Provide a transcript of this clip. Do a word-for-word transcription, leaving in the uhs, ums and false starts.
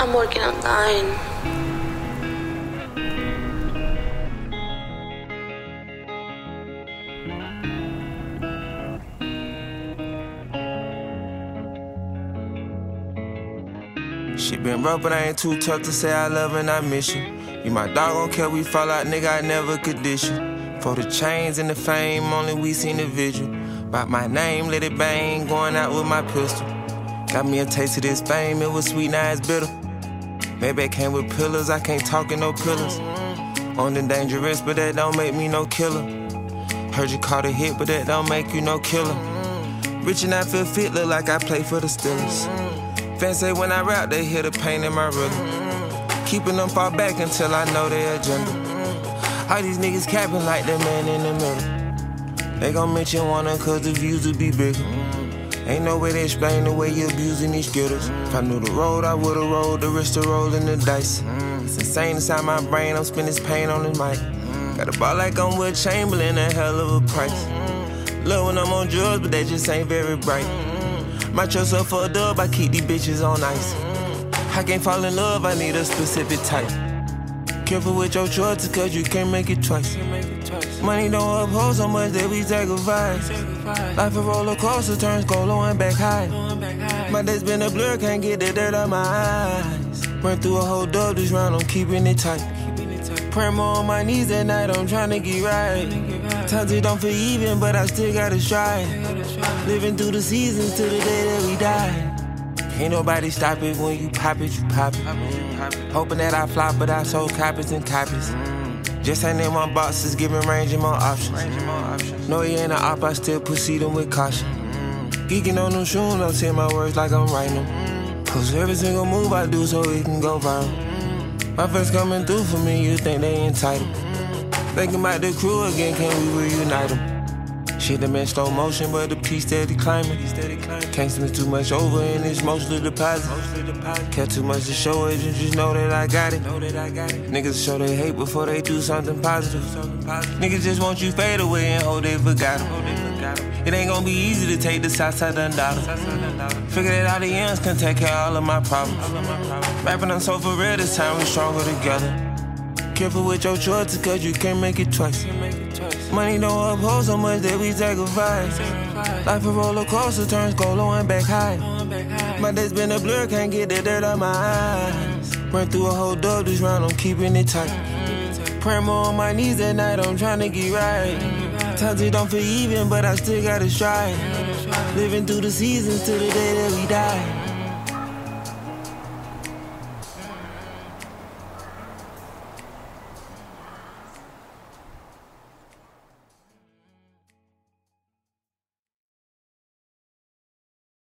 I'm working online. She been rough, but I ain't too tough to say I love and I miss you. You my dog, don't care we fall out, nigga, I never could dish you. For the chains and the fame, only we seen the visual. About my name, let it bang, going out with my pistol. Got me a taste of this fame, it was sweet, now it's bitter. Maybe it came with pillars, I can't talk in no pillars. On the dangerous, but that don't make me no killer. Heard you caught a hit, but that don't make you no killer. Rich and I feel fit, look like I play for the Steelers. Fans say when I rap, they hear the pain in my rhythm. Keeping them far back until I know their agenda. All these niggas capping like the man in the middle. They gon' mention one of cause the views will be bigger. Ain't no way to explain the way you abusing these skittles. If I knew the road, I would've rolled the risk to rolling the dice. It's insane inside my brain, I'm spending this pain on this mic. Got a ball like I'm Will Chamberlain, a hell of a price. Love when I'm on drugs, but that just ain't very bright. My trust up for a dub, I keep these bitches on ice. I can't fall in love, I need a specific type. Careful with your choices, cause you can't make it twice. Money don't uphold so much that we sacrifice. Life a roller coaster, turns go low and back high. My day's been a blur, can't get the dirt out my eyes. Run through a whole dub this round, I'm keeping it tight. Pray more on my knees at night, I'm trying to get right. Times it don't feel even, but I still gotta strive. Living through the seasons till the day that we die. Ain't nobody stop it when you pop it, you pop it. Hoping that I flop, but I sold copies and copies. Just ain't in my boxes, giving range and more options. No, he ain't an op, I still proceeding with caution. Geeking on them shoes, I'm saying my words like I'm writing them. Cause every single move I do so it can go viral. My friends coming through for me, you think they entitled. Thinking about the crew again, can we reunite them? Shit them in slow motion, but the piece steady climbing. Can't spend too much over and it's mostly deposit. Care too much to show it, you just know that I got it. Niggas show they hate before they do something positive. Niggas just want you fade away and hope they forgot them. It ain't gonna be easy to take the south side done dollar. Figure that all the ends can take care of all of my problems. Rapping on so for real, this time we stronger together. Careful with your choices, cause you can't make it twice. Money don't uphold so much that we sacrifice. Life a roller coaster, turns go low and back high. My day's been a blur, can't get the dirt out my eyes. Run through a whole dub this round, I'm keeping it tight. Pray more on my knees at night, I'm trying to get right. Times it don't feel even, but I still gotta strive. Living through the seasons till the day that we die.